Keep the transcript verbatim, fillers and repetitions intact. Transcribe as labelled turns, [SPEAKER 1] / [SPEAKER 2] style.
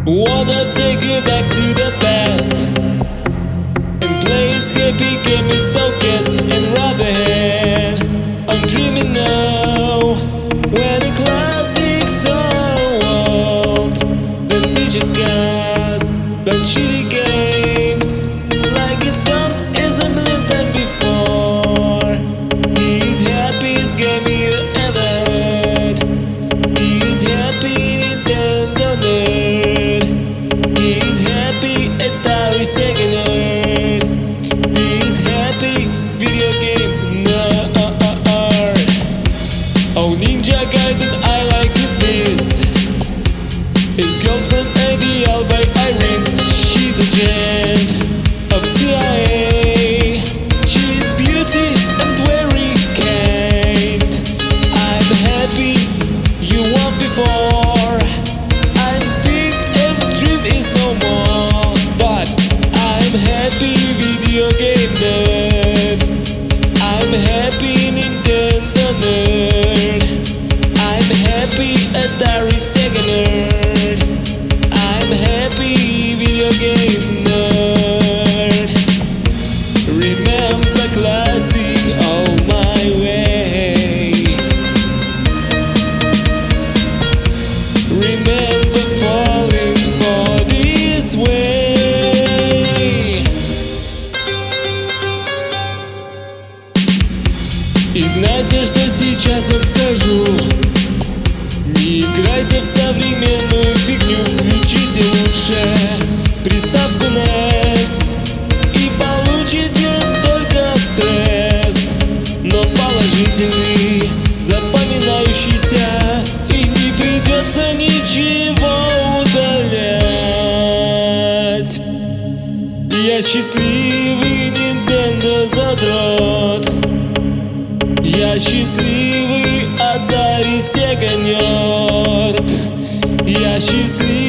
[SPEAKER 1] Wanna take you back to the past and play this happy game with so guest and rather hand. I'm dreaming now when the classic song won't. The beaches gas, but shitty games like it's done is a million times before. He's happiest game you ever had. He's happy Nintendo nerd. He's happy Atari Sega nerd. He's happy video game nerd. Oh, Ninja Gaiden, I like his this. His girlfriend ideal by Irene. She's a gent of C I A. She's beauty and very kind. I'm happy you won before. I'm big and dream is no more. But I'm happy video game nerd. I'm happy Nintendo nerd. I'm happy Atari Sega nerd. I'm happy video game nerd. Remember classic all my way. Remember falling for this way. И знаете, что сейчас вам скажу? Не играйте в современную фигню. Включите лучше приставку эн и эс и получите только стресс, но положительный, запоминающийся, и не придется ничего удалять. Я счастливый Nintendo задрот. Я счастливый Atari Sega нерд. Я счастливый